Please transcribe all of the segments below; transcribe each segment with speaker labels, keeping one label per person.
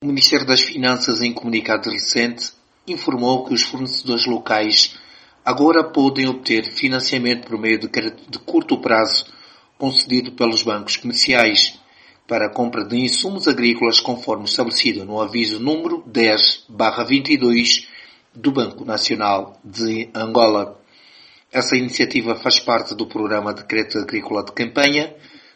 Speaker 1: O Ministério das Finanças, em comunicado recente, informou que os fornecedores locais agora podem obter financiamento por meio de crédito de curto prazo concedido pelos bancos comerciais para a compra de insumos agrícolas conforme estabelecido no aviso número 10/22 do Banco Nacional de Angola. Essa iniciativa faz parte do Programa de Crédito Agrícola de Campanha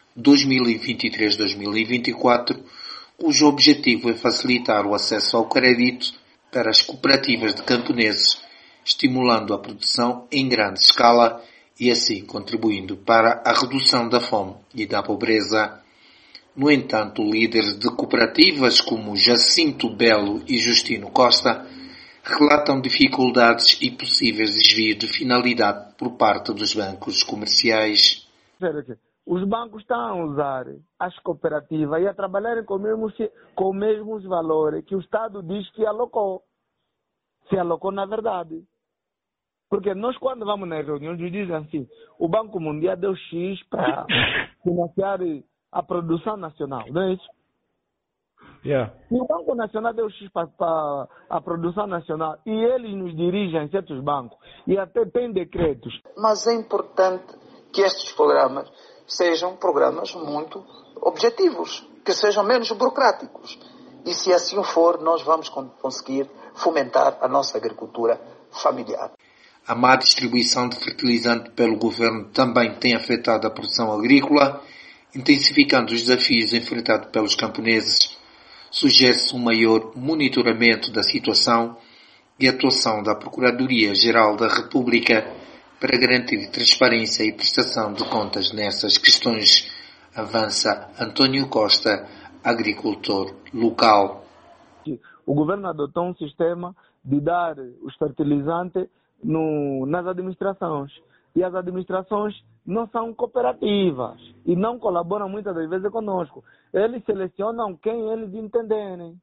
Speaker 1: 2023-2024, cujo objetivo é facilitar o acesso ao crédito para as cooperativas de camponeses, estimulando a produção em grande escala e assim contribuindo para a redução da fome e da pobreza. No entanto, líderes de cooperativas como Jacinto Belo e Justino Costa relatam dificuldades e possíveis desvios de finalidade por parte dos bancos comerciais.
Speaker 2: Os bancos estão a usar as cooperativas e a trabalharem com os mesmos valores que o Estado diz que alocou. Se alocou na verdade. Porque nós, quando vamos nas reuniões, dizem assim, o Banco Mundial deu X para financiar a produção nacional, não é isso?
Speaker 3: Yeah.
Speaker 2: E o Banco Nacional deu X para a produção nacional e eles nos dirigem em certos bancos e até têm decretos.
Speaker 4: Mas é importante que estes programas sejam programas muito objetivos, que sejam menos burocráticos. E se assim for, nós vamos conseguir fomentar a nossa agricultura familiar.
Speaker 1: A má distribuição de fertilizante pelo governo também tem afetado a produção agrícola, intensificando os desafios enfrentados pelos camponeses. Sugere-se um maior monitoramento da situação e atuação da Procuradoria-Geral da República para garantir transparência e prestação de contas nessas questões, avança António Costa, agricultor local.
Speaker 2: O governo adotou um sistema de dar os fertilizantes nas administrações. E as administrações não são cooperativas e não colaboram muitas das vezes conosco. Eles selecionam quem eles entenderem.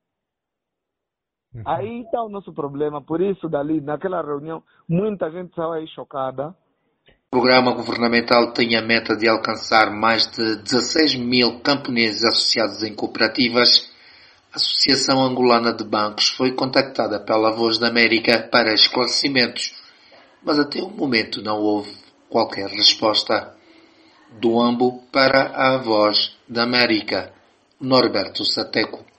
Speaker 2: Aí está o nosso problema. Por isso, naquela reunião, muita gente saiu aí chocada.
Speaker 1: O programa governamental tem a meta de alcançar mais de 16 mil camponeses associados em cooperativas. A Associação Angolana de Bancos foi contactada pela Voz da América para esclarecimentos, mas até o momento não houve qualquer resposta. Do Ambo para a Voz da América, Norberto Sateco.